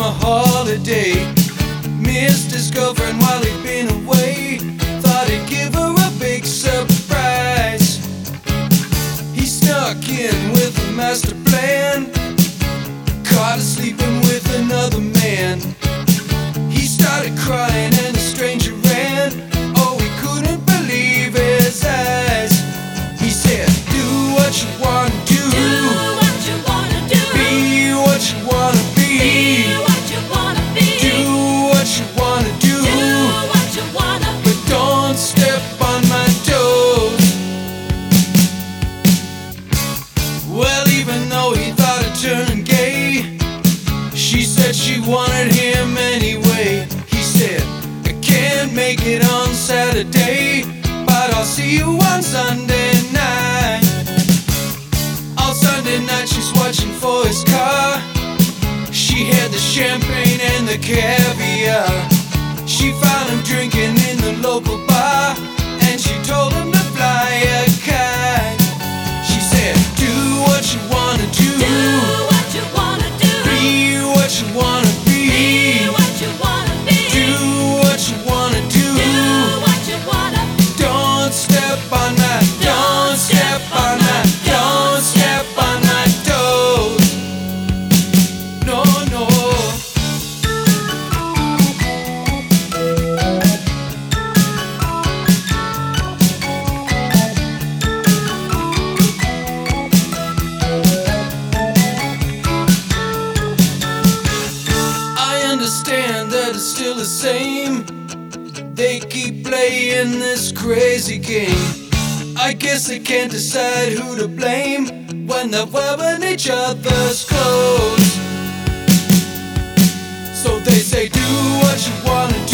a holiday. Missed his girlfriend while he'd been away. Thought he'd give her a big surprise. He snuck in with a master plan. Caught her sleeping with another man. He started crying and the stranger ran. Oh, he couldn't believe his eyes. He said, do what you wanna do. Do what you wanna do. Be what you wanna be. Be what you wanna be. Do what you wanna do. Do what you wanna. But don't step on my toes. Well, even though he thought it turned gay, she said she wanted him anyway. He said, I can't make it on Saturday, but I'll see you on Sunday night. On Sunday night she's watching for his car. She had the champagne and the caviar. She found him drinking in the local bar, and she told him to fly a kite. She said, do what you wanna do. Do what you wanna do. Be what you wanna be. Be what you wanna be. Do what you wanna do. Do what you wanna. Don't step on my, don't step on my, don't step on my toes. No, no. I understand that it's still the same. They keep playing this crazy game. I guess they can't decide who to blame when they're wearing each other's clothes. So they say, do what you wanna